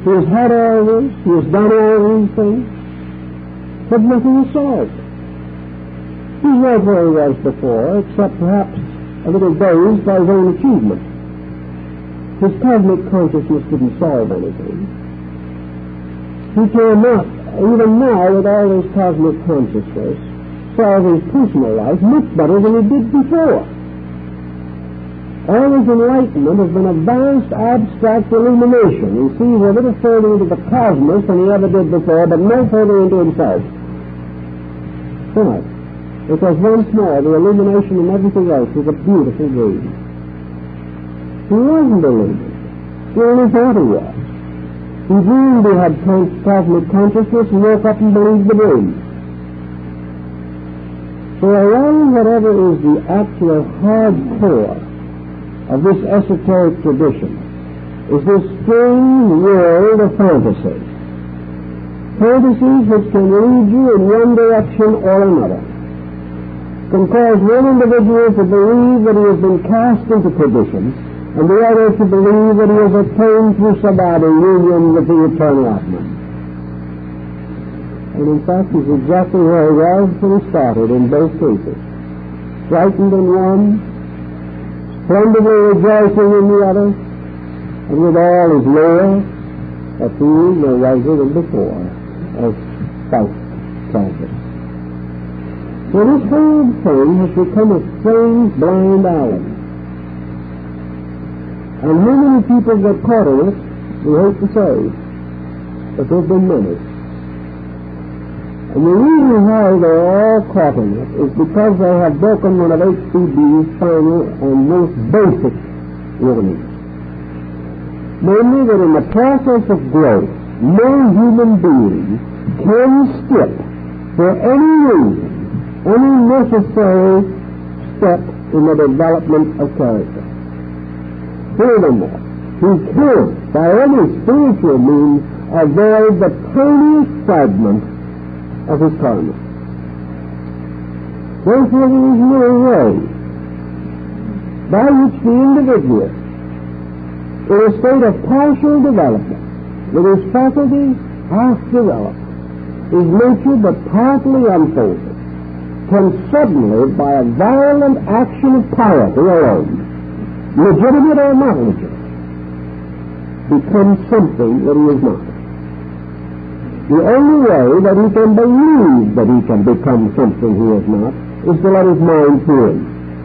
He has had all this, he has done all these things, but nothing is solved. He's right where he was before, except perhaps a little dazed by his own achievement. His cosmic consciousness didn't solve anything. He cannot, even now with all his cosmic consciousness, solve his personal life much better than he did before. All his enlightenment has been a vast abstract illumination. He sees a little further into the cosmos than he ever did before, but no further into himself. Why? Because once more the illumination and everything else was a beautiful dream. He wasn't illuminated. He only thought he was. He dreamed he had cosmic consciousness and woke up and believed the dream. So around whatever is the actual hard core of this esoteric tradition is this strange world of fantasies. Fantasies which can lead you in one direction or another. Can cause one individual to believe that he has been cast into perdition, and the other to believe that he has attained through samadhi union with the eternal Atman. And in fact, he's exactly where he was when he started in both cases. Frightened in one, splendidly rejoicing in the other, and with all his lower, a fool no wiser than before, as Faust tells us. So this whole thing has become a strange blind alley. And how many people get caught in it, we hate to say, but there have been many. And the reason why they're all caught in it is because they have broken one of HCB's final and most basic warnings. Namely, that in the process of growth, no human being can skip, for any reason, any necessary step in the development of character. Furthermore, he can't, by any spiritual means, avoid the tiniest fragment of his karma. Therefore, there is no way by which the individual, in a state of partial development, with his faculties half developed, his nature but partly unfolded, can suddenly, by a violent action of piety alone, legitimate or not legitimate, become something that he is not. The only way that he can believe that he can become something he is not is to let his mind clear.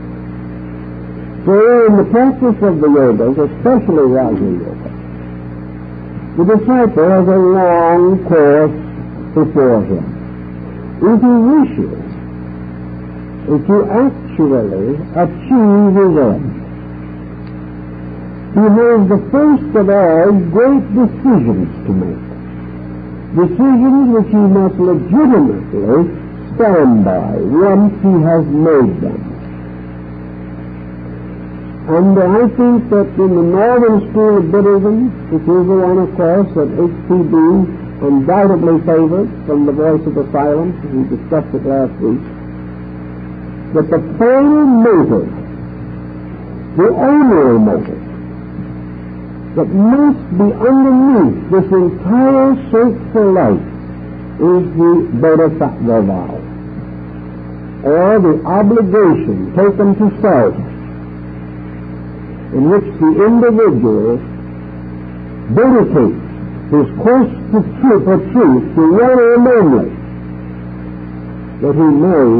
So in the practice of the yogas, especially Raja Yoga, the disciple has a long course before him. If he wishes to actually achieve his end, he has the first of all great decisions to make. Decisions which he must legitimately stand by once he has made them. And I think that in the northern school of Buddhism, which is the one, of course, that HCB undoubtedly favors from the Voice of the Silence, as we discussed it last week, that the final motive, the only motive, that must be underneath this entire search for life is the Bodhisattva vow, or the obligation taken to self, in which the individual dedicates his quest for truth to one aim only, that he may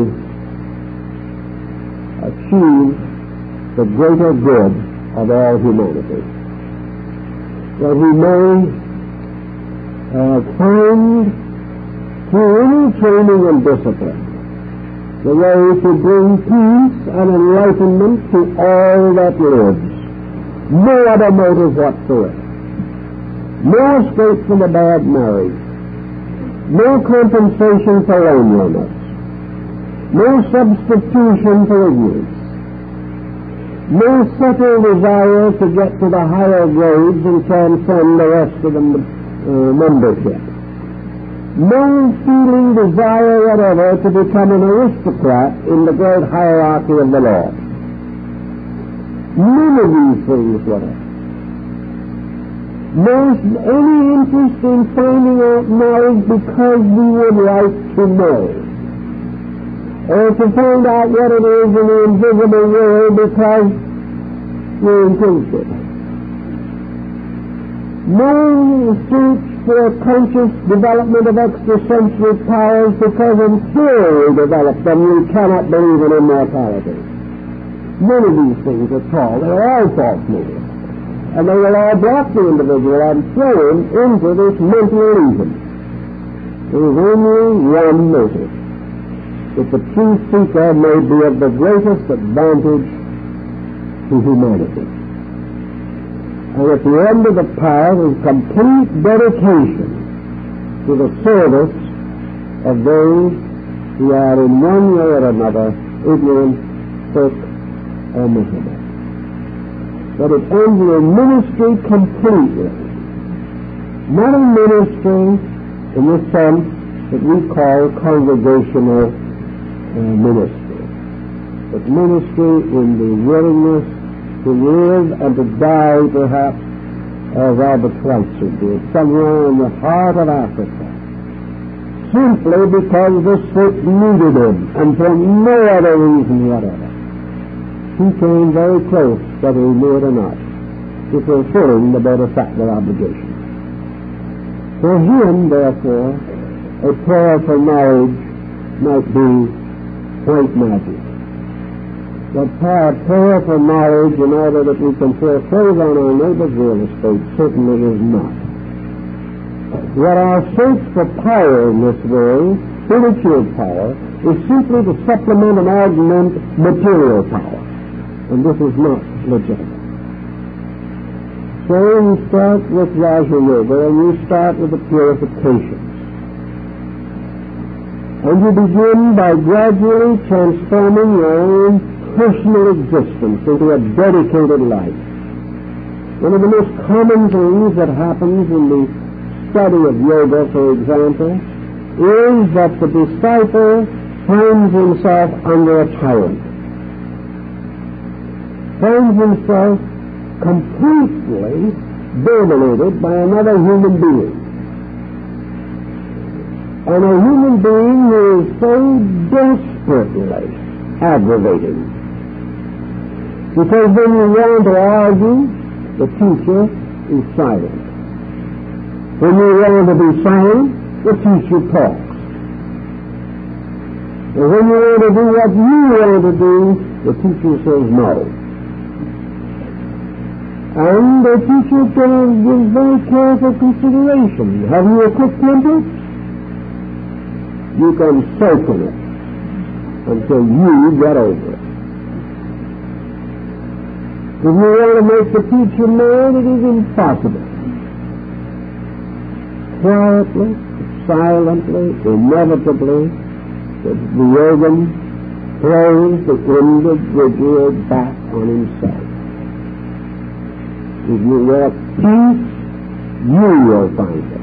achieve the greater good of all humanity. That he may find, through any training and discipline, the way to bring peace and enlightenment to all that lives. No other motive whatsoever. No escape from a bad marriage. No compensation for loneliness. No substitution for ignorance. No subtle desire to get to the higher grades and transcend the rest of the membership. No feeling desire whatever to become an aristocrat in the great hierarchy of the law. None of these things whatever. most any interest in finding out knowledge because we would like to know, or to find out what it is in the invisible world because we're interested. No search for conscious development of extrasensory powers because until we develop them we cannot believe in immortality. None of these things are tall. They're all false motives. And they will all block the individual and throw him into this mental illusion. There is only one motive, that the true seeker may be of the greatest advantage to humanity. And at the end of the path is complete dedication to the service of those who are in one way or another ignorant, sick, or miserable. But it ends in a ministry completely. Not a ministry in the sense that we call congregational ministry, but ministry in the willingness to live and to die, perhaps, as Albert Schweitzer did, somewhere in the heart of Africa, simply because the sick needed him, and for no other reason whatever. He came very close, whether he knew it or not, to fulfilling the benefactor obligation. For him, therefore, a prayer for knowledge might be white magic. But prayer for knowledge in order that we can foreclose on our neighbor's real estate certainly is not. What our search for power in this world, spiritual power, is simply to supplement and augment material power. And this is not legitimate. So you start with Raja Yoga, and you start with the purifications. And you begin by gradually transforming your own personal existence into a dedicated life. One of the most common things that happens in the study of yoga, for example, is that the disciple finds himself under a tyrant, finds himself completely dominated by another human being. And a human being who is so desperately aggravating. Because when you want to argue, the teacher is silent. When you want to be silent, the teacher talks. And when you want to do what you want to do, the teacher says no. And the teacher gives very careful consideration. Have you a quick temper? You can soak in it until you get over it. If you want to make the teacher mad, it is impossible. Quietly, silently, inevitably, the yogan throws the individual back on himself. If you want peace, you will find it.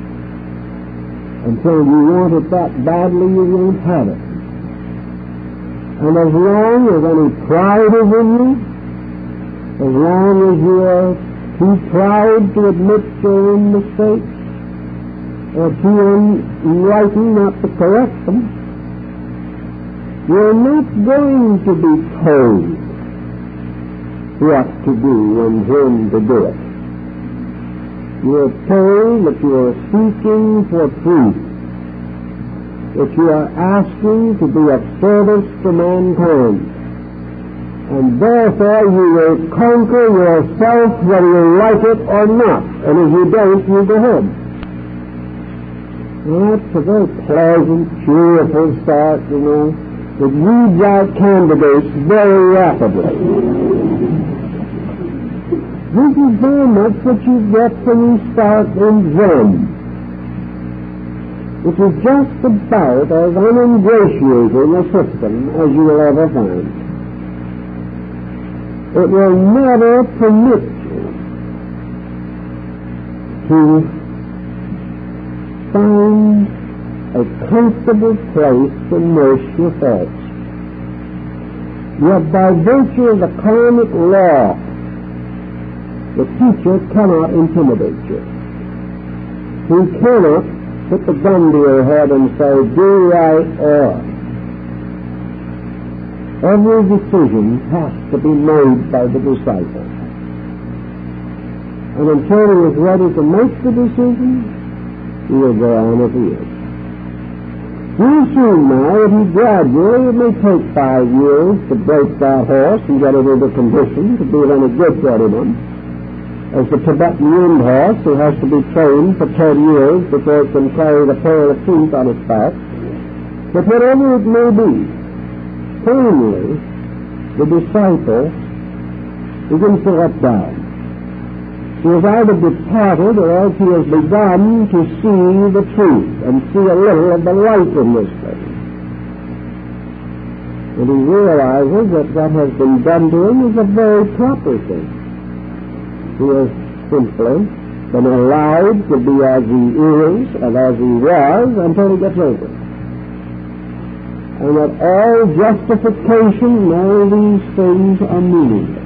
Until you want it that badly, you won't have it. And as long as any pride is in you, as long as you are too proud to admit your own mistakes, or too enlightened not to correct them, you're not going to be told what to do and when to do it. You are told that you are seeking for truth, that you are asking to be of service to mankind, and therefore you will conquer yourself whether you like it or not, and if you don't, you go home. Well, that's a very pleasant, cheerful start, you know. It weeds out candidates very rapidly. This is very much what you get when you start in Zen. It is just about as uningratiating a system as you will ever find. It will never permit you to find a comfortable place to nurse your thoughts. Yet by virtue of the karmic law The teacher cannot intimidate you. He cannot put the gun to your head and say, do right or wrong. Every decision has to be made by the disciple. And until he is ready to make the decision, he will go on as he is. We assume now that he gradually, it may take 5 years to break that horse and get it into condition to be of any good to anyone. As the Tibetan wind horse, who has to be trained for 10 years before it can carry the pair of feet on its back. But whatever it may be, plainly, the disciple begins to let down. He has either departed or else he has begun to see the truth and see a little of the light in this thing. And he realizes that what has been done to him is a very proper thing. He has simply been allowed to be as he is and as he was until he gets over it. And that all justification and all these things are meaningless.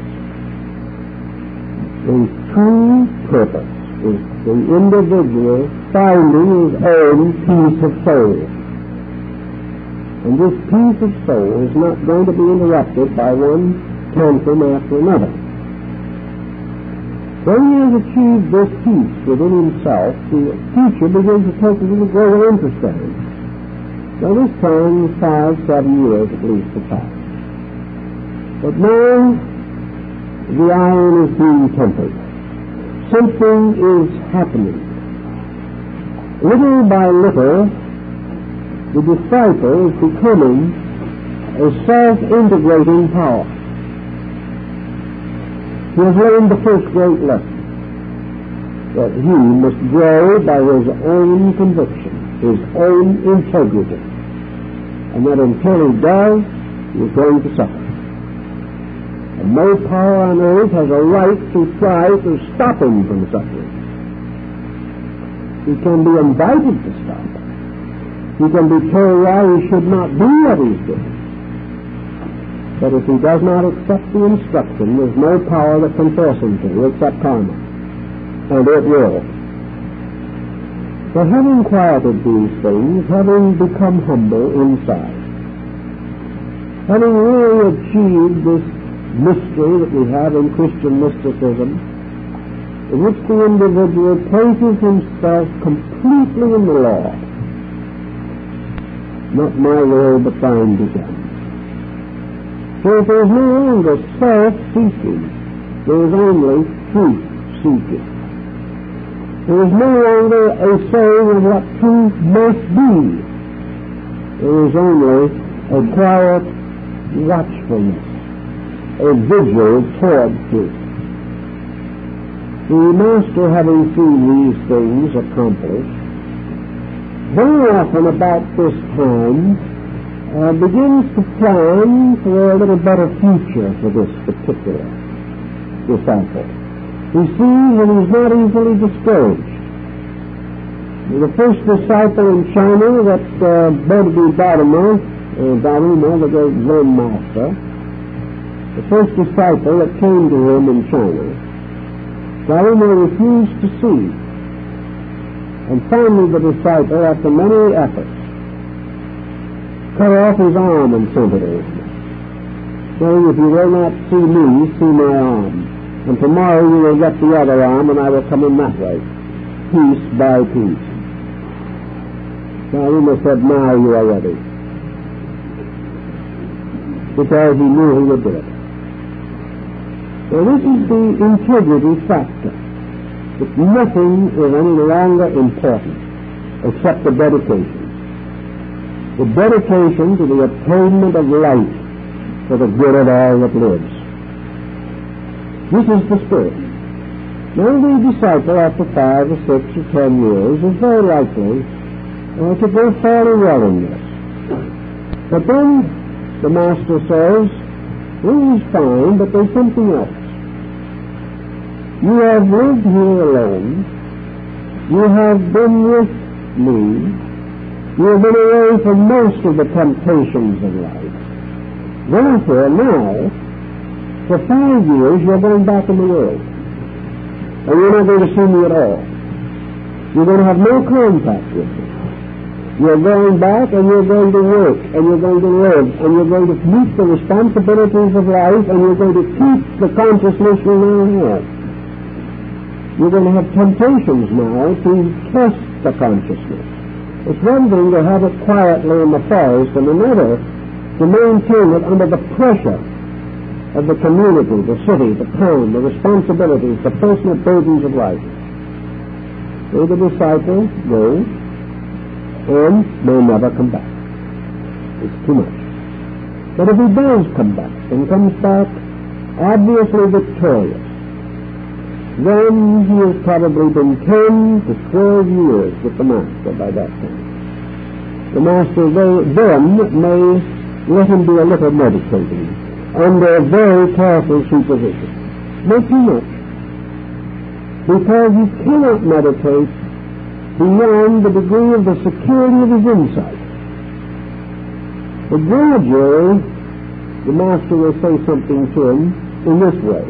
The true purpose is the individual finding his own peace of soul. And this peace of soul is not going to be interrupted by one tantrum after another. When he has achieved this peace within himself, the teacher begins to take a little greater interest in him. Now this time, 5-7 years at least to pass. But now, the iron is being tempered. Something is happening. Little by little, the disciple is becoming a self-integrating power. He has learned the first great lesson, that he must grow by his own conviction, his own integrity, and that until he does, he is going to suffer. And no power on earth has a right to try to stop him from suffering. He can be invited to stop. He can be told why he should not do what he's doing. But if he does not accept the instruction, there's no power that can force him to, except karma. And it will. But having quieted these things, having become humble inside, having really achieved this mystery that we have in Christian mysticism, in which the individual places himself completely in the Lord. Not my will, but thine be done. So if there is no longer self-seeking, there is only truth-seeking. There is no longer a saying of what truth must be. There is only a quiet watchfulness, a vigil toward truth. The Master, having seen these things accomplished, very often about this time begins to plan for a little better future for this particular disciple. He sees that he's not easily discouraged. The first disciple in China that Bodhi Dharma, the great Zen master, the first disciple that came to him in China, Dharma refused to see. And finally the disciple, after many efforts, cut off his arm and sent it to him, saying, if you will not see me, see my arm. And tomorrow you will get the other arm, and I will come in that way, piece by piece. Dharma said, now you are ready. Because he knew he would do it. So this is the integrity factor. That nothing is any longer important except the dedication. The dedication to the attainment of life for the good of all that lives. This is the spirit. Now the disciple, after 5 or 6 or 10 years, is very likely to go fairly well in this. But then the Master says, well, he's fine, but there's something else. You have lived here alone. You have been with me. You have been away from most of the temptations of life. Therefore, now, for 5 years, you're going back in the world. and you're not going to see me at all. You're going to have no contact with me. You're going back and you're going to work and you're going to live and you're going to meet the responsibilities of life and you're going to keep the consciousness you now have. You're going to have temptations now to test the consciousness. It's one thing to have it quietly in the forest and another to maintain it under the pressure of the community, the city, the town, the responsibilities, the personal burdens of life. So the disciple goes and may never come back. It's too much. But if he does come back and comes back obviously victorious, then he has probably been 10 to 12 years with the Master by that time. The Master then may let him do a little meditating under very careful supervision. Not too much, because he cannot meditate beyond the degree of the security of his insight. But gradually, the Master will say something to him in this way.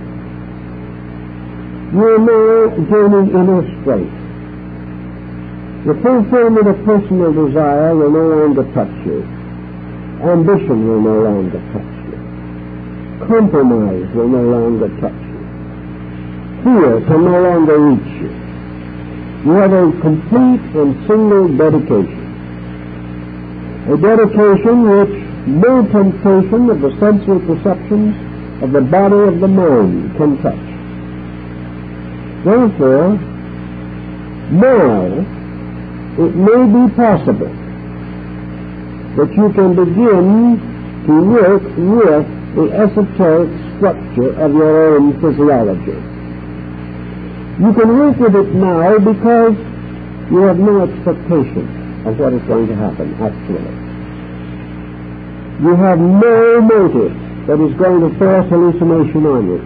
You are now gaining inner strength. The fulfillment of personal desire will no longer touch you. Ambition will no longer touch you. Compromise will no longer touch you. Fear can no longer reach you. You have a complete and single dedication. A dedication which no temptation of the sensual perceptions of the body of the mind can touch. Therefore, now it may be possible that you can begin to work with the esoteric structure of your own physiology. You can work with it now because you have no expectation of what is going to happen actually. You have no motive that is going to force hallucination on you.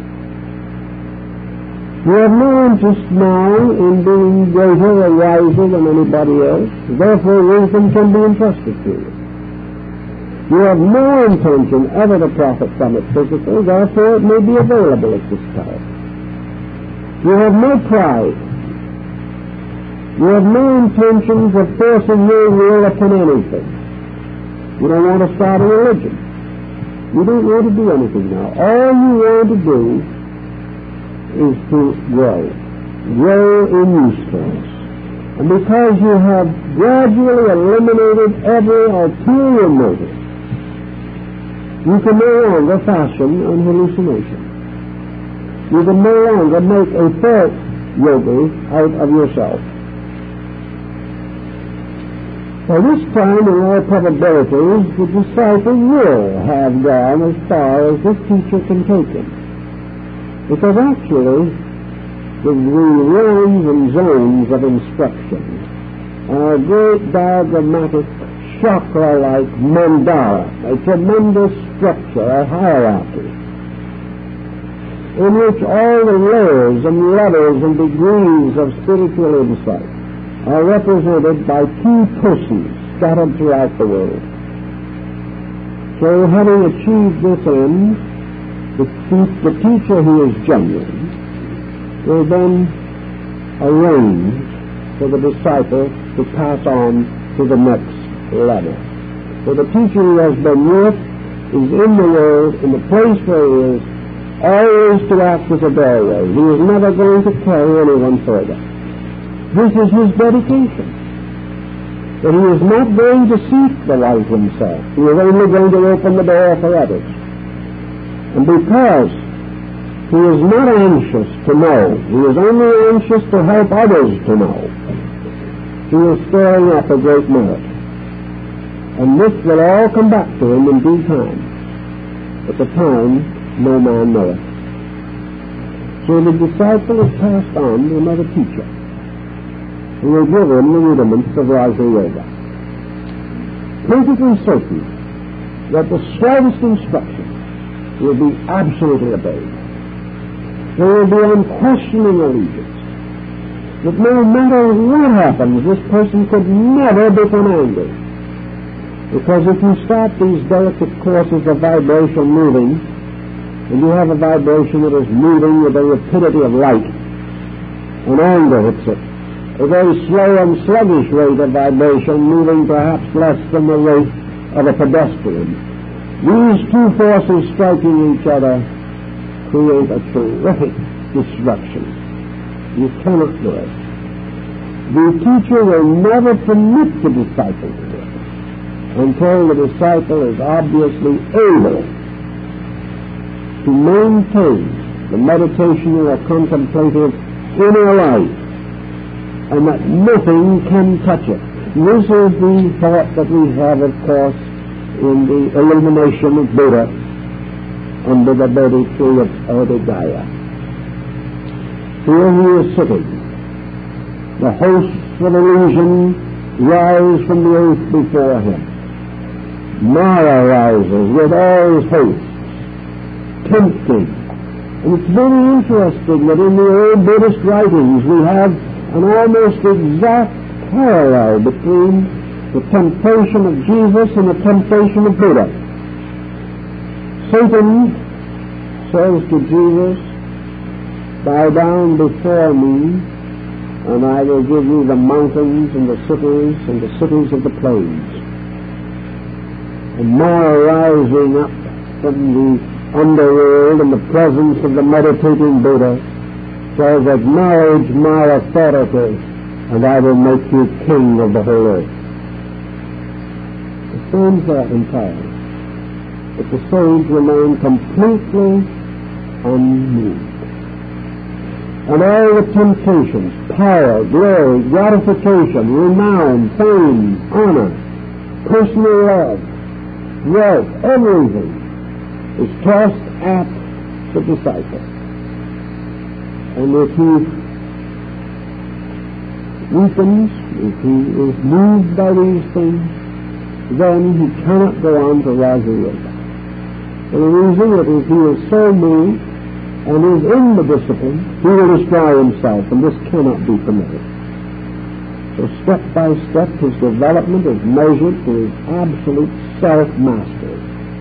You have no interest now in being greater or wiser than anybody else. Therefore, wisdom can be entrusted to you. You have no intention ever to profit from it physically. Therefore, it may be available at this time. You have no pride. You have no intentions of forcing your will upon anything. You don't want to start a religion. You don't want to do anything now. All you want to do is to grow in usefulness. And because you have gradually eliminated every ulterior motive, you can no longer fashion an hallucination. You can no longer make a false yogi out of yourself. By this time, in all probability, the disciple will have gone as far as this teacher can take him. Because actually, the realms and zones of instruction are a great diagrammatic chakra-like mandala, a tremendous structure, a hierarchy, in which all the layers and levels and degrees of spiritual insight are represented by two persons scattered throughout the world. So, having achieved this end, the teacher who is genuine will then arrange for the disciple to pass on to the next level. So the teacher who has been with is in the world, in the place where he is, always to act as a doorway. He is never going to carry anyone further. This is his dedication. That he is not going to seek the light himself. He is only going to open the door for others. And because he is not anxious to know, he is only anxious to help others to know, he is storing up a great merit. And this will all come back to him in due time. At the time, no man knoweth. So the disciple is passed on to another teacher, who will give him the rudiments of Raja Yoga. Perfectly certain that the slightest instruction will be absolutely obeyed. There will be unquestioning allegiance. That no matter what happens, this person could never become angry. Because if you start these delicate courses of vibration moving, and you have a vibration that is moving with the rapidity of light, and anger hits it. A very slow and sluggish rate of vibration, moving perhaps less than the rate of a pedestrian. These two forces striking each other create a terrific disruption. You cannot do it. The teacher will never permit the disciple to do it until the disciple is obviously able to maintain the meditational or contemplative inner life, and that nothing can touch it. This is the thought that we have, of course, in the illumination of Buddha under the Bodhi tree of Bodhigaya. Here he is sitting. The hosts of illusion rise from the earth before him. Mara rises with all his hosts, tempting. And it's very interesting that in the old Buddhist writings we have an almost exact parallel between the temptation of Jesus and the temptation of Buddha. Satan says to Jesus, "Bow down before me, and I will give you the mountains and the cities of the plains." And Mara, rising up from the underworld in the presence of the meditating Buddha, says, "Acknowledge my authority, and I will make you king of the whole earth." The same thought entirely, but the sage remained completely unmoved. And all the temptations, power, glory, gratification, renown, fame, honor, personal love, wealth, everything is tossed at the disciple. And if he weakens, if he is moved by these things, then he cannot go on to Raja Yoga. For the reason that if he is so moved and is in the discipline, he will destroy himself, and this cannot be permitted. So step by step his development is measured to his absolute self-mastery.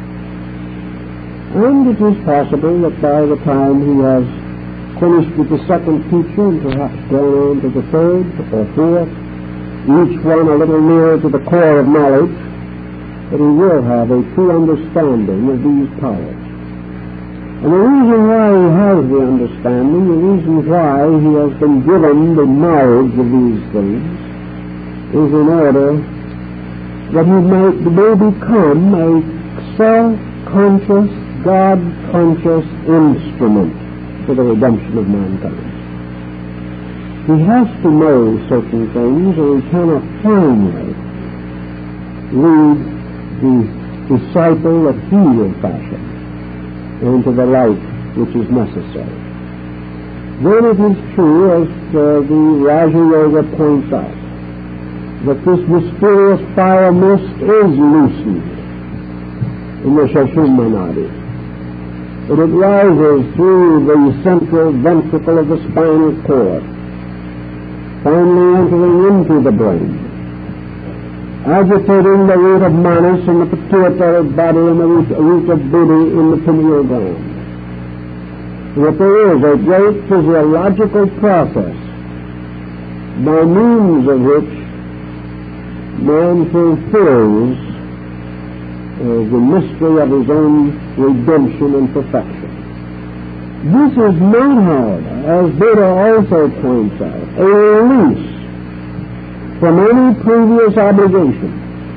And it is possible that by the time he has finished with the second teacher and perhaps gone on to the third or fourth, each one a little nearer to the core of knowledge, that he will have a true understanding of these powers. And the reason why he has the understanding, the reason why he has been given the knowledge of these things, is in order that he may become a self-conscious, God-conscious instrument for the redemption of mankind. He has to know certain things, or he cannot finally lead the disciple that he will fashion into the life which is necessary. Then it is true, as the Raja Yoga points out, that this mysterious fire mist is loosened in the Sushumna Nadi. But it rises through the central ventricle of the spinal cord, finally entering into the brain, agitating the root of manas in the pituitary body and the root of buddhi in the pineal gland. That there is a great physiological process by means of which man fulfills the mystery of his own redemption and perfection. This is not, however, as Buddha also points out, a release from any previous obligation.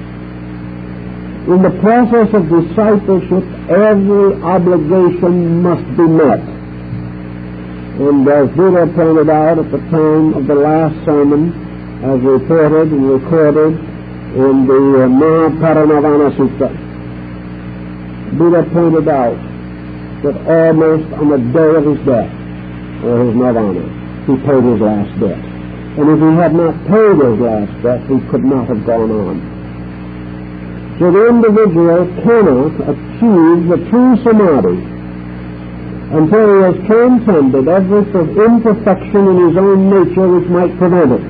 In the process of discipleship, every obligation must be met. And as Buddha pointed out at the time of the last sermon, as reported and recorded in the Mahaparinirvana Sutta, Buddha pointed out that almost on the day of his death, or his nirvana, he paid his last debt. And if he had not paid his last debt, he could not have gone on. So the individual cannot achieve the true samadhi until he has transcended every imperfection in his own nature which might prevent it.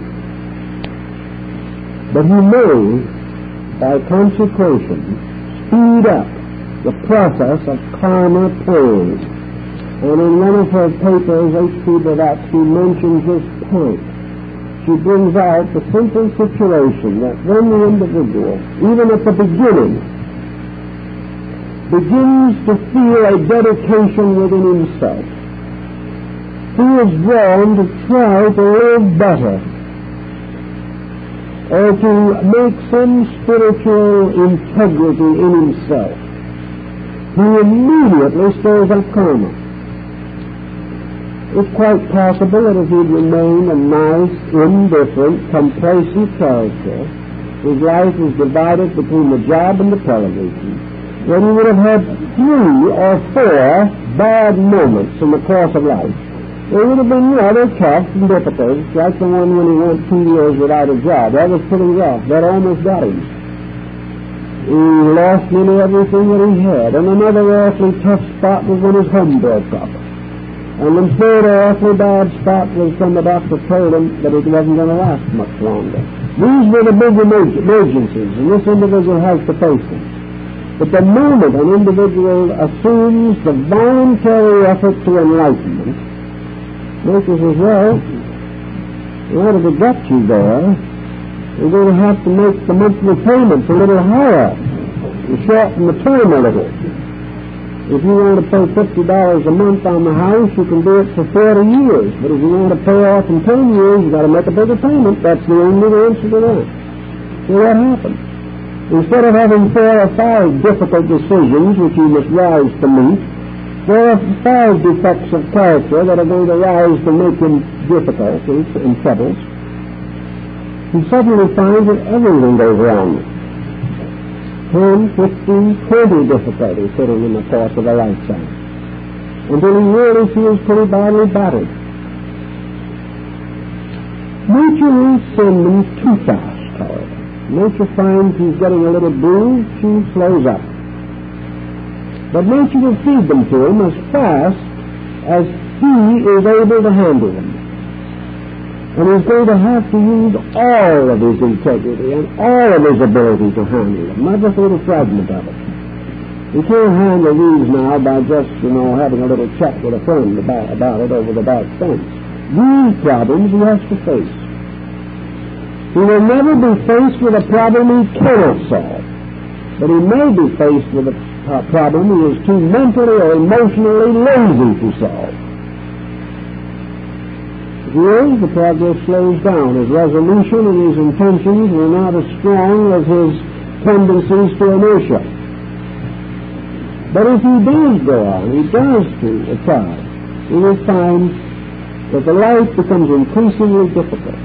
But he may, by consecration, speed up the process of karma purge, And in one of her papers, H.P. Blavatsky mentions this point. She brings out the simple situation that when the individual, even at the beginning, begins to feel a dedication within himself, he is drawn to try to live better, or to make some spiritual integrity in himself. He immediately stirs up karma. It's quite possible that if he'd remained a nice, indifferent, complacent character, his life was divided between the job and the television, then he would have had 3 or 4 bad moments in the course of life. They would have been rather tough and difficult, like the one when he went 2 years without a job. That was pretty rough. That almost got him. He lost nearly everything that he had. And another awfully tough spot was when his home broke up. And the third awfully bad spot was when the doctor told him that it wasn't going to last much longer. These were the big emergencies, and this individual has to face them. But the moment an individual assumes the voluntary effort to enlightenment, nature says, well, in order to get you there, you're going to have to make the monthly payments a little higher. You shorten the term a little. If you want to pay $50 a month on the house, you can do it for 40 years. But if you want to pay off in 10 years, you've got to make a bigger payment. That's the only answer to that. So what happened? Instead of having 4 or 5 difficult decisions which you must rise to meet, 4 or 5 defects of character that are going to rise to make him difficulties and troubles, he suddenly finds that everything goes wrong. 10, 15, 20 difficulties hitting in the course of a lifetime, until he really feels pretty badly battered. Nature won't send him too fast, however. Nature finds he's getting a little bruised, she slows up. But nature will feed them to him as fast as he is able to handle them. And he's going to have to use all of his integrity and all of his ability to handle them, not just a little fragment of it. You can't handle these now by just, having a little chat with a friend about it over the back fence. These problems he has to face. He will never be faced with a problem he cannot solve, but he may be faced with a problem he is too mentally or emotionally lazy to solve. If the progress slows down. His resolution and his intentions were not as strong as his tendencies to inertia. But if he does go on, he does try, he will find that the life becomes increasingly difficult.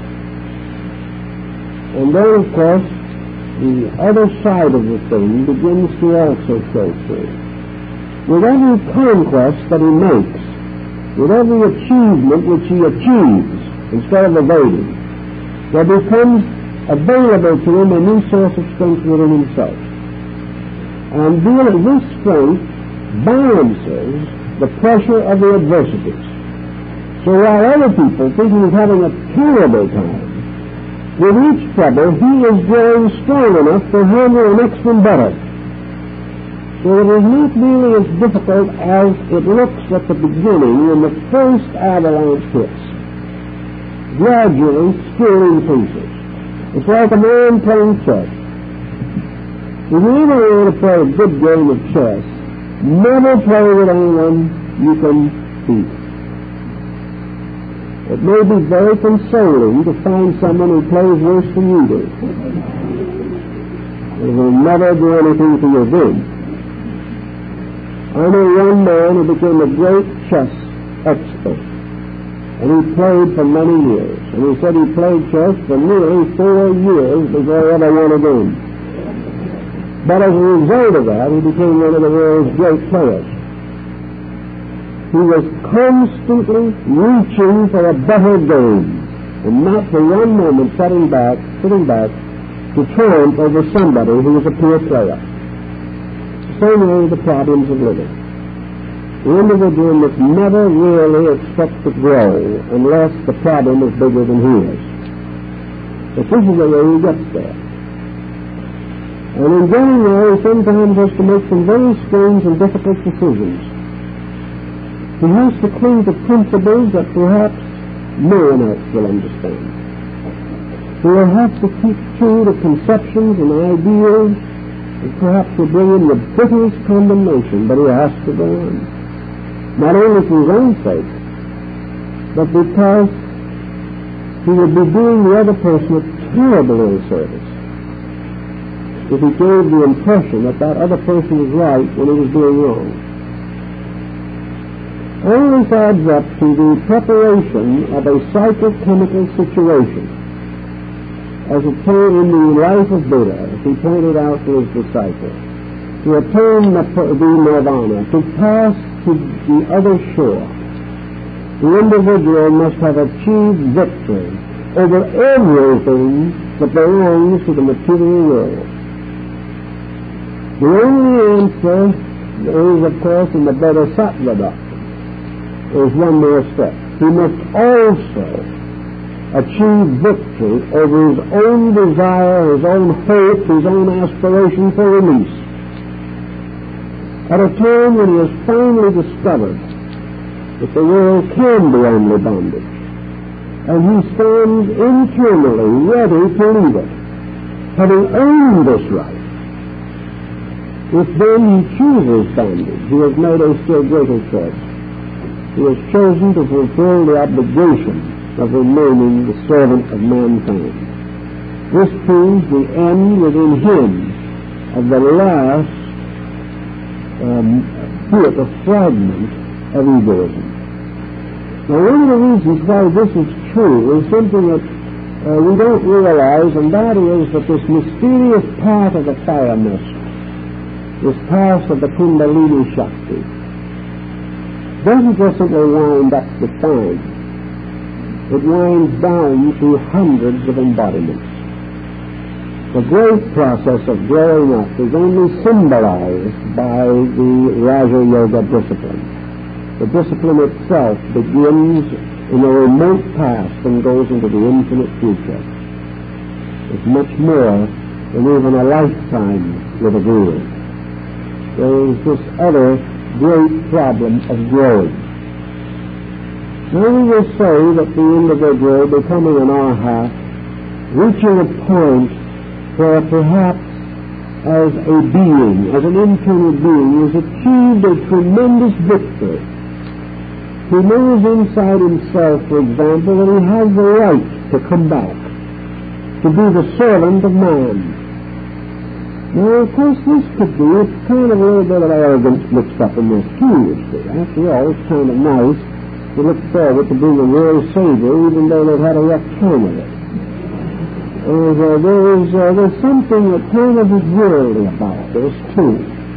And then, of course, the other side of the thing begins to also show through. With every conquest that he makes, with every achievement which he achieves, instead of evading, there becomes available to him a new source of strength within himself. And this strength balances the pressure of the adversities. So while other people think he's having a terrible time, with each trouble he is growing strong enough to handle the next one better. So it is not really as difficult as it looks at the beginning when the first avalanche hits. Gradually, skill increases. It's like a man playing chess. If you ever want to play a good game of chess, never play with anyone you can beat. It may be very consoling to find someone who plays worse than you do. It will never do anything to your good. I know one man who became a great chess expert, and he played for many years. And he said he played chess for nearly 4 years before he ever won a game. But as a result of that, he became one of the world's great players. He was constantly reaching for a better game, and not for one moment sitting back to triumph over somebody who was a poor player. Same way the problems of living. The individual must never really expect to grow unless the problem is bigger than he is. But this is the way he gets there. And in getting there, he sometimes has to make some very strange and difficult decisions. He has to cling to principles that perhaps no one else will understand. He will have to keep true to conceptions and ideals and perhaps will bring in the bitterest condemnation, but he has to go on. Not only for his own sake, but because he would be doing the other person a terrible ill service if he gave the impression that that other person was right when he was doing wrong. All this adds up to the preparation of a psychochemical situation, as obtained in the life of Buddha, as he pointed out to his disciples, to attain the nirvana, to pass to the other shore. The individual must have achieved victory over everything that belongs to the material world. The only answer is, of course, in the Bodhisattva doctrine. There's one more step. He must also achieve victory over his own desire, his own hope, his own aspiration for release. At a time when he has finally discovered that the world can be only bondage, and he stands internally ready to leave it, having earned this right. If then he chooses bondage, he has made a still greater choice. He has chosen to fulfill the obligation of remaining the servant of mankind. This proves the end within him of the last bit of fragment of egoism. Now, one of the reasons why this is true is something that we don't realize, and that is that this mysterious path of the fire mist, this path of the Kundalini Shakti, doesn't just simply wind up the spine. It winds down through hundreds of embodiments. The great process of growing up is only symbolized by the Raja Yoga discipline. The discipline itself begins in a remote past and goes into the infinite future. It's much more than even a lifetime with a guru. There is this other great problem of growing. Now we will say that the individual becoming an arhat, reaching a point where perhaps as a being, as an internal being, has achieved a tremendous victory. He knows inside himself, for example, that he has the right to come back, to be the servant of man. Now, of course, this could be kind of a little bit of arrogance mixed up in this too, you see. After all, it's kind of nice to look forward to being a world savior, even though they've had a rough time of it. There's something that kind of is worldly about this, too.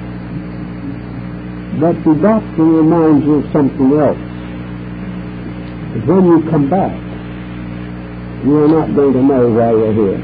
But the doctrine reminds you of something else. That when you come back, you're not going to know why you're here.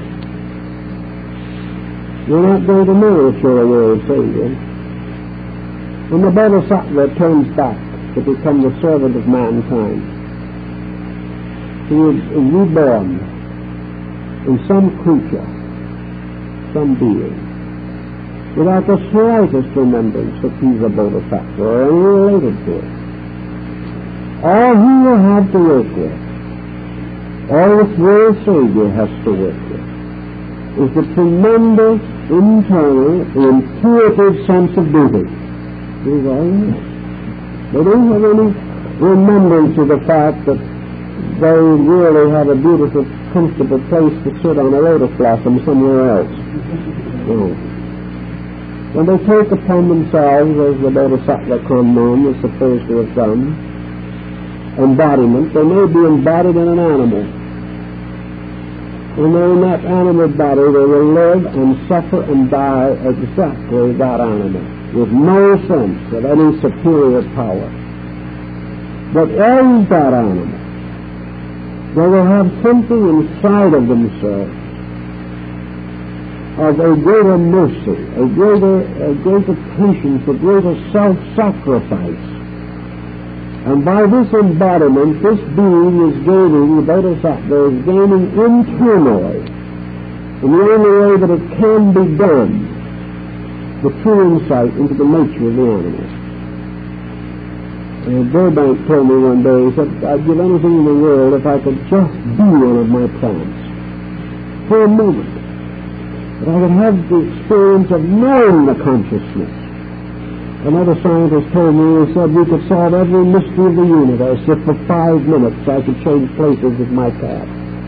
You're not going to know that you're a world savior. When the Bodhisattva turns back to become the servant of mankind, he is reborn in some creature, some being, without the slightest remembrance that he's a Bodhisattva or any related to it. All he will have to work with, all this world savior has to work with, is the tremendous internal, intuitive sense of duty. These all know. They don't have any remembrance of the fact that they really have a beautiful, comfortable place to sit on a lotus blossom somewhere else. No. When they take upon themselves, as the Bodhisattva Kanman is supposed to have done, embodiment, they may be embodied in an animal. And in that animal body they will live and suffer and die exactly that animal, with no sense of any superior power. But as that animal, they will have something inside of themselves of a greater mercy, a greater patience, a greater self-sacrifice. And by this embodiment, this being is gaining, the Bodhisattva is gaining internally, in the only way that it can be done, the true insight into the nature of the animal. Burbank told me one day, he said, I'd give anything in the world if I could just be one of my plants for a moment. That I could have the experience of knowing the consciousness. Another scientist told me, he said, we could solve every mystery of the universe if for 5 minutes I could change places with my cat.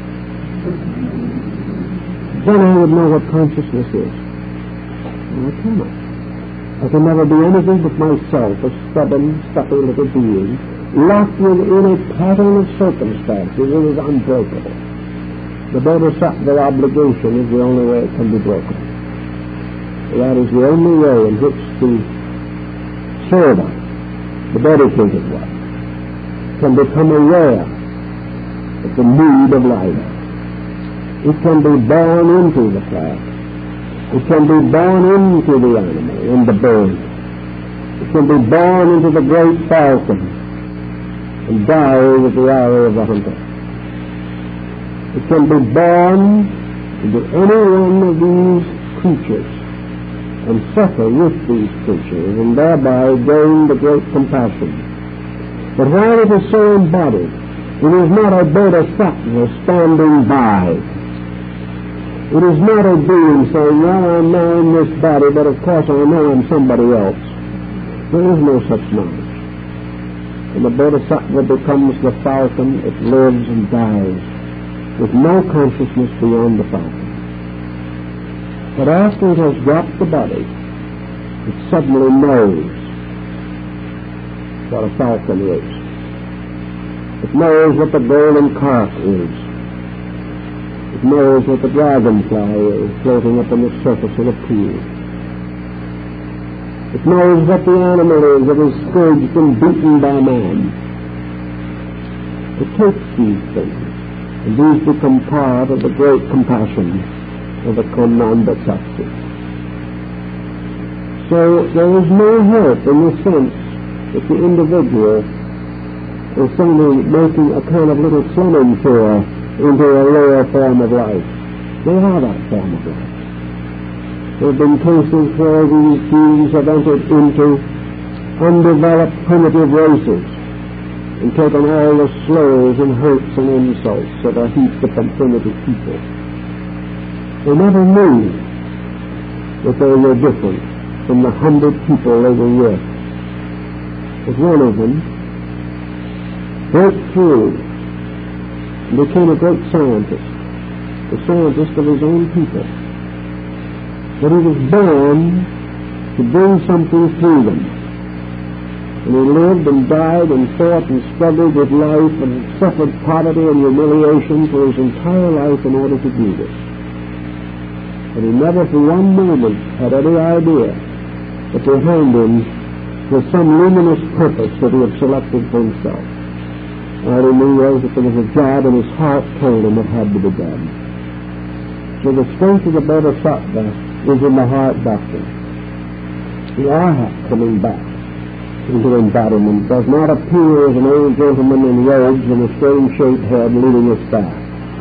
Then I would know what consciousness is. And I cannot. I can never be anything but myself, a stubborn, stuffy little being, locked within a pattern of circumstances that is unbreakable. The bodhisattva obligation is the only way it can be broken. That is the only way in which the servant, the dedicated one, can become aware of the need of life. It can be born into the plant. It can be born into the animal and the bird. It can be born into the great falcon and die with the arrow of the hunter. It can be born into any one of these creatures and suffer with these creatures and thereby gain the great compassion. But while it is so embodied, it is not a bodhisattva standing by. It is not a being saying, well, I'm now in this body, but of course I know I'm somebody else. There is no such knowledge. When the bodhisattva becomes the falcon, it lives and dies with no consciousness beyond the falcon. But after it has dropped the body, it suddenly knows what a falcon is. It knows what the golden carp is. It knows what the dragonfly is floating up on the surface of the pool. It knows what the animal is that is scourged and beaten by man. It takes these things, and these become part of the great compassion of the Konandasatsu. So there is no help in the sense that the individual is simply making a kind of little swimming tour into a lower form of life. They are that form of life. There have been cases where these beings have entered into undeveloped primitive races and taken all the slurs and hurts and insults that are heaped upon primitive people. They never knew that they were different from the 100 people they were with. But one of them broke through and became a great scientist, a scientist of his own people. But he was born to bring something through them. And he lived and died and fought and struggled with life and suffered poverty and humiliation for his entire life in order to do this. But he never for one moment had any idea that behind him was some luminous purpose that he had selected for himself. All he knew was that there was a job and his heart told him it had to be done. So the strength of the bodhisattva is in the heart doctrine. The arhat coming back into embodiment does not appear as an old gentleman in robes and a strange-shaped head leading a staff.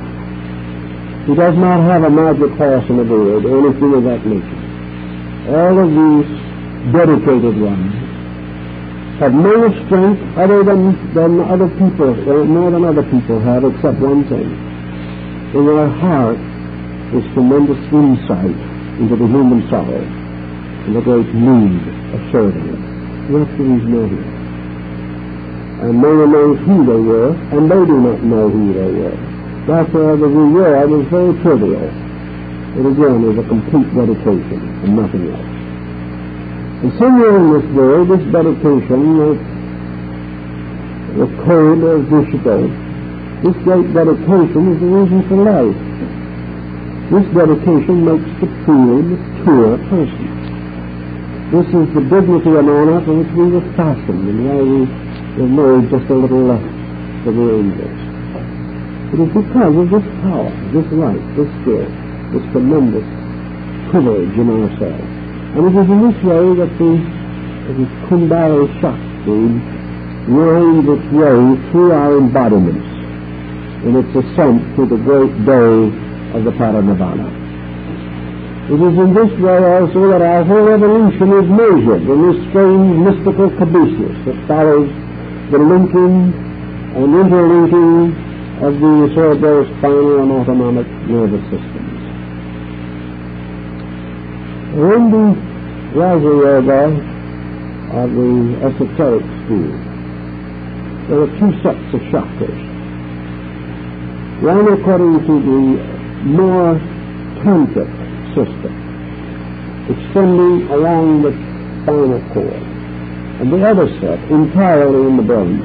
He does not have a magic horse and a beard or anything of that nature. All of these dedicated ones have no strength other than other people, more than other people have, except one thing. In their heart is tremendous insight into the human sorrow and the great need of serving it. That's the reason they're here. And no one knows who they were, and they do not know who they were. Therefore, the reward is very trivial. It again is a complete dedication and nothing else. And somewhere in this world, this dedication, the code of Vishko, this great dedication is the reason for life. This dedication makes the true, mature person. This is the dignity and honor for which we were fastened and why we were made just a little less for the angels. It is because of this power, this light, this skill, this tremendous privilege in ourselves. And it is in this way that the Kundalini Shakti winds its way through our embodiments in its ascent to the great day of the Paranirvana. It is in this way also that our whole evolution is measured in this strange mystical caduceus that follows the linking and interlinking of the cerebrospinal and autonomic nervous systems. In the Raja Yoga of the esoteric school, there are two sets of chakras. One according to the more tantric system, extending along the spinal cord, and the other set entirely in the brain.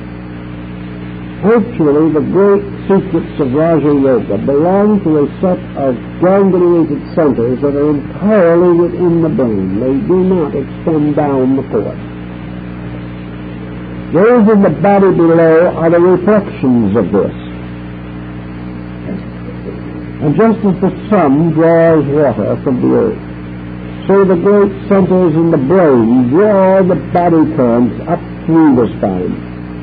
Actually, the great secrets of Raja Yoga belong to a set of gangliated centers that are entirely within the brain. They do not extend down the cord. Those in the body below are the reflections of this. And just as the sun draws water from the earth, so the great centers in the brain draw the body currents up through the spine.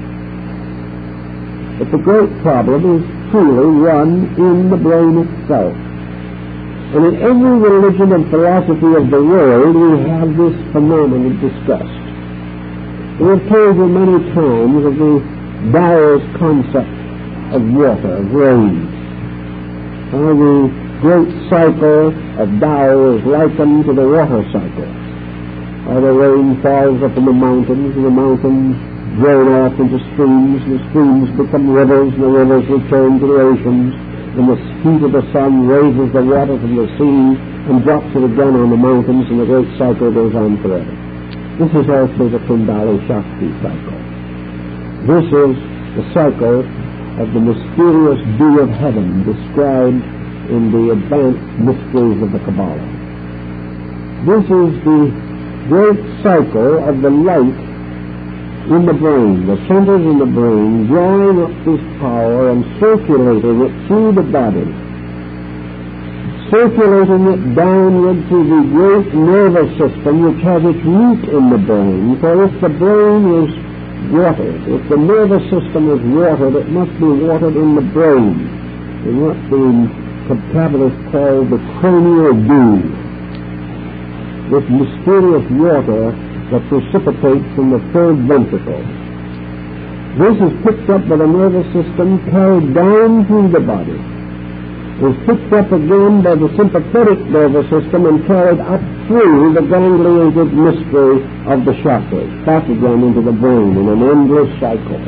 But the great problem is truly one in the brain itself. And in every religion and philosophy of the world, we have this phenomenon discussed. We have told you many times of the Taoist concept of water, of rain. How the great cycle of Tao is likened to the water cycle. How the rain falls up in the mountains, and the mountains drain off into streams, and the streams become rivers, and the rivers return to the oceans, and the heat of the sun raises the water from the sea and drops it again on the mountains, and the great cycle goes on forever. This is also the Kundalini Shakti cycle. This is the cycle of the mysterious dew of heaven described in the advanced mysteries of the Kabbalah. This is the great cycle of the light in the brain, the centers in the brain, drawing up this power and circulating it through the body, circulating it downward through the great nervous system which has its root in the brain. For if the brain is watered, if the nervous system is watered, it must be watered in the brain, in what the capitalists call the cranial dew, this mysterious water that precipitates from the third ventricle. This is picked up by the nervous system, carried down through the body, is picked up again by the sympathetic nervous system and carried up through the gangliated mystery of the chakras, back again into the brain in an endless cycle.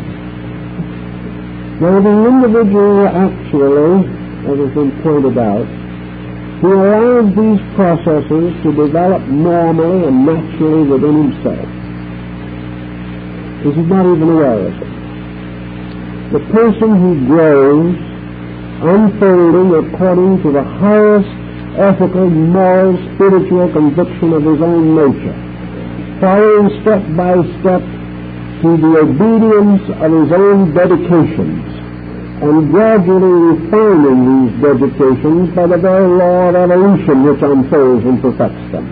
Now the individual actually, as has been pointed out, he allows these processes to develop normally and naturally within himself. He is not even aware of it. The person who grows unfolding according to the highest ethical, moral, spiritual conviction of his own nature, following step by step to the obedience of his own dedications, and gradually refining these dedications by the very law of evolution which unfolds and perfects them.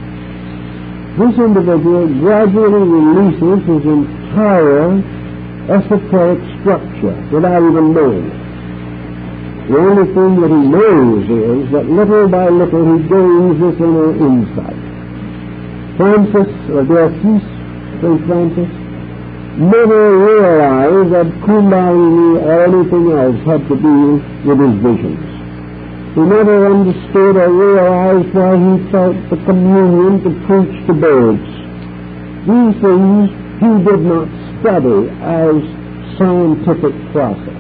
This individual gradually releases his entire esoteric structure without even knowing it. The only thing that he knows is that little by little he gains this inner insight. Francis, St. Francis, never realized that Kundalini or anything else had to do with his visions. He never understood or realized why he felt the communion to preach to birds. These things he did not study as scientific processes.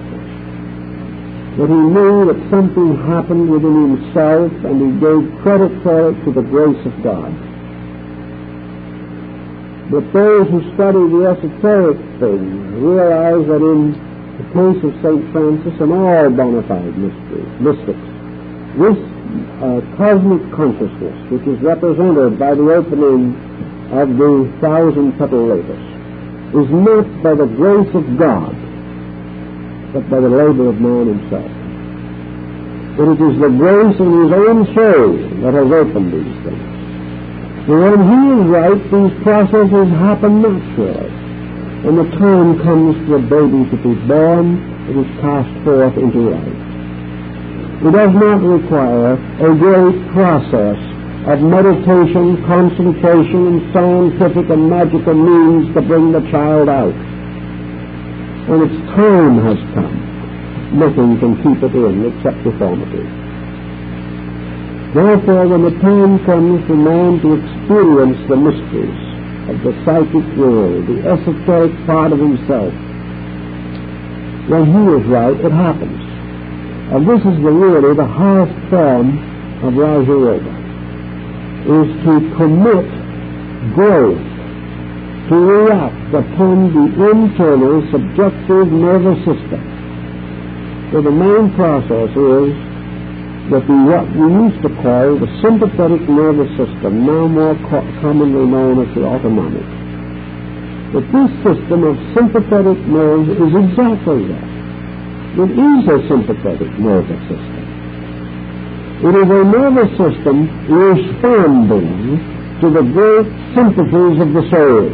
But he knew that something happened within himself, and he gave credit for it to the grace of God. But those who study the esoteric things realize that in the case of St. Francis and all bona fide mystics, this cosmic consciousness, which is represented by the opening of the 1,000-petal lotus, is not by the grace of God, but by the labor of man himself. But it is the grace in his own soul that has opened these things. And when he is right, these processes happen naturally. When the time comes for a baby to be born, it is cast forth into life. It does not require a great process of meditation, concentration, and scientific and magical means to bring the child out. when its time has come, nothing can keep it in except deformity. Therefore, when the time comes for man to experience the mysteries of the psychic world, the esoteric part of himself, when he is right, it happens. And this is really the highest form of Raja Yoga, is to permit growth to react upon the internal subjective nervous system. So the main process is that what we used to call the sympathetic nervous system, now more commonly known as the autonomic. But this system of sympathetic nerves is exactly that. It is a sympathetic nervous system. It is a nervous system responding to the great sympathies of the soul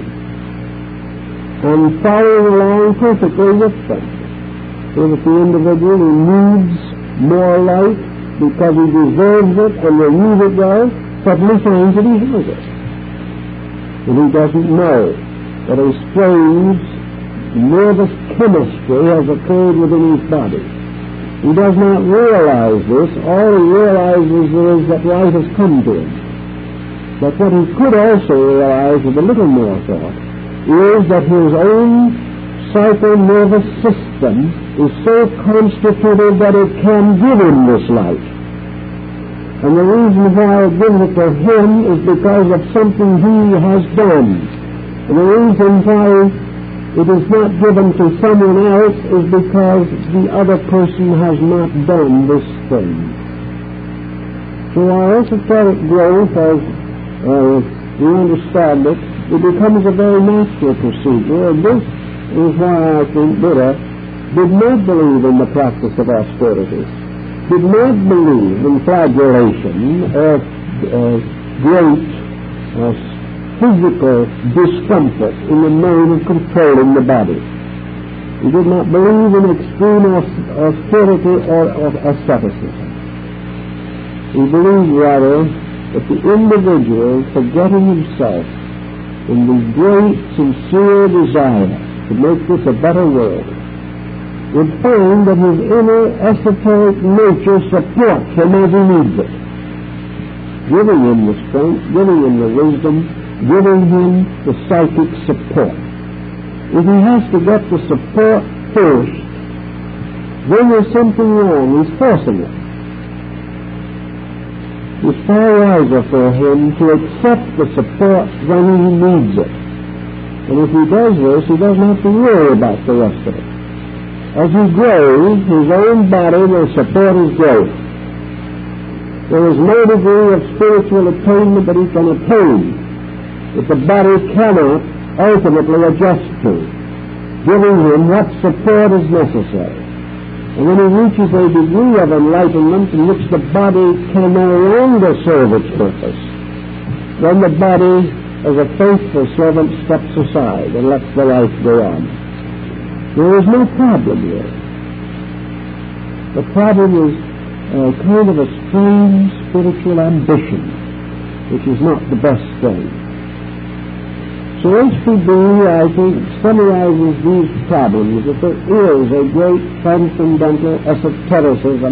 and following along perfectly with them. So that the individual who needs more light because he deserves it and will use it well, suddenly finds that he has it. And he doesn't know that a strange nervous chemistry has occurred within his body. He does not realize this. All he realizes is that life has come to him. But what he could also realize with a little more thought is that his own psychonervous system is so constituted that it can give him this light. And the reason why it gives it to him is because of something he has done. And the reason why it is not given to someone else is because the other person has not done this thing. So our esoteric growth, as we understand it, it becomes a very natural procedure, and this is why I think Buddha did not believe in the practice of austerity, did not believe in flagellation or great physical discomfort in the name of controlling the body. He did not believe in extreme austerity or asceticism. He believed rather that the individual, forgetting himself in the great sincere desire to make this a better world, would find that his inner esoteric nature supports him as he needs it, giving him the strength, giving him the wisdom, giving him the psychic support. If he has to get the support first, then there's something wrong. He's forcing it. It's far wiser for him to accept the support when he needs it. And if he does this, he doesn't have to worry about the rest of it. As he grows, his own body will support his growth. There is no degree of spiritual attainment that he can attain that the body cannot ultimately adjust to, giving him what support is necessary. And when he reaches a degree of enlightenment in which the body can no longer serve its purpose, then the body, as a faithful servant, steps aside and lets the life go on. There is no problem here. The problem is kind of a strange spiritual ambition, which is not the best thing. So HPB, I think, summarizes these problems, that there is a great transcendental esotericism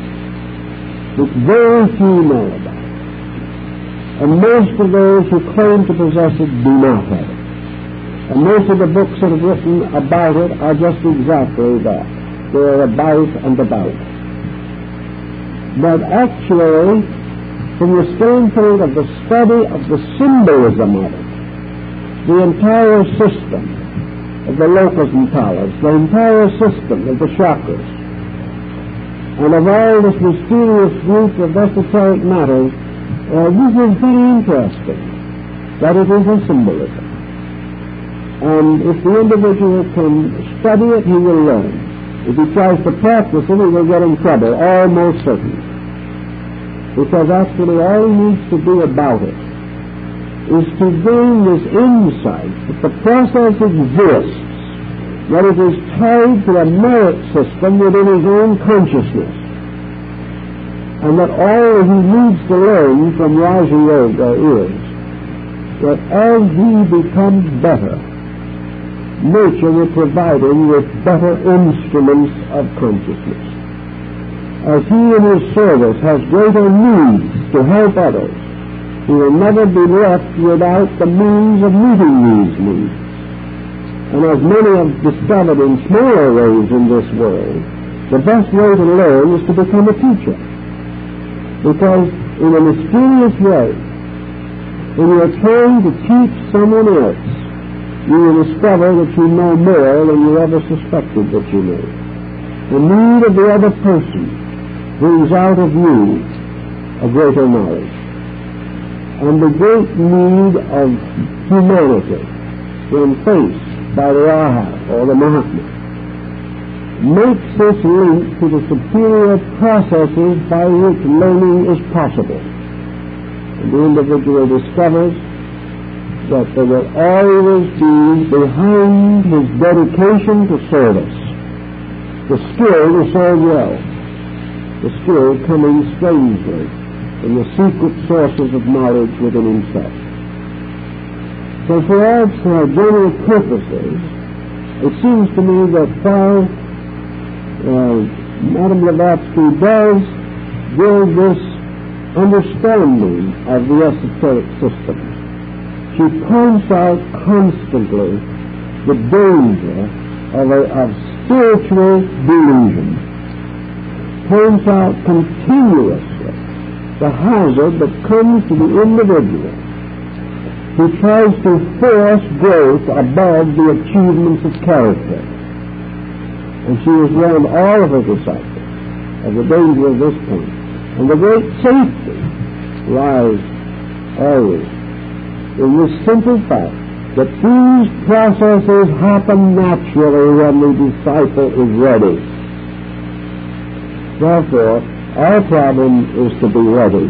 which very few know about. And most of those who claim to possess it do not have it. And most of the books that are written about it are just exactly that. They're about and about. But actually, from the standpoint of the study of the symbolism of it, the entire system of the locus mentalis, the entire system of the chakras, and of all this mysterious group of esoteric matters, this is very interesting, that it is a symbolism. And if the individual can study it, he will learn. If he tries to practice it, he will get in trouble, almost certain. Because actually all he needs to do about it is to gain this insight that the process exists, that it is tied to a merit system within his own consciousness, and that all he needs to learn from Raja Yoga is that as he becomes better, nature will provide him with better instruments of consciousness. As he in his service has greater needs to help others, he will never be left without the means of meeting these needs. And as many have discovered in smaller ways in this world, the best way to learn is to become a teacher. Because in a mysterious way, when you are trying to teach someone else, you will discover that you know more than you ever suspected that you knew. The need of the other person brings out of you a greater knowledge. And the great need of humanity when faced by the Arhat or the Mahatma makes this link to the superior processes by which learning is possible. And the individual discovers that there will always be behind his dedication to service the skill to serve well, the skill coming strangely from the secret sources of knowledge within himself. So for all general purposes, it seems to me that while Madame Blavatsky does give this understanding of the esoteric system, she points out constantly the danger of spiritual delusion, points out continuously the hazard that comes to the individual who tries to force growth above the achievements of character. And she has warned all of her disciples of the danger of this point. And the great safety lies always in this simple fact that these processes happen naturally when the disciple is ready. Therefore, our problem is to be ready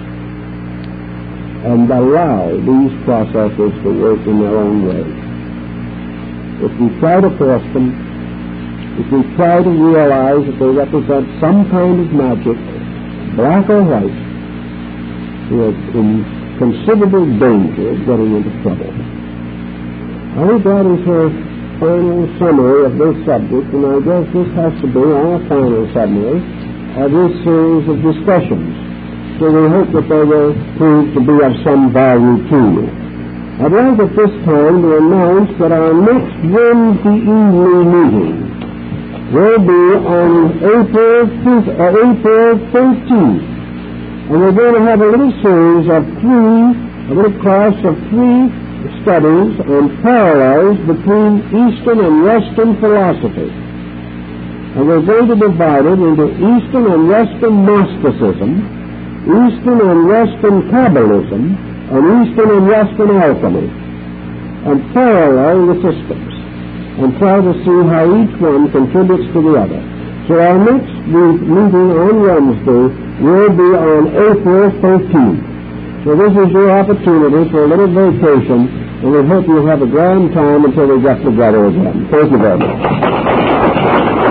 and allow these processes to work in their own way. If we try to force them, if we try to realize that they represent some kind of magic, black or white, we are in considerable danger of getting into trouble. I think that is her final summary of this subject, and I guess this has to be our final summary of this series of discussions. So we hope that they will prove to be of some value to you. I'd like at this time to announce that our next Wednesday evening meeting will be on April 13th. And we're going to have a little series of a little class of three studies on parallels between Eastern and Western philosophy. And we're going to divide it into Eastern and Western Gnosticism, Eastern and Western Kabbalism, and Eastern and Western alchemy, and parallel the systems, and try to see how each one contributes to the other. So our next meeting on Wednesday will be on April 13th. So this is your opportunity for a little vacation, and we hope you'll have a grand time until we get together again. Thank you very much.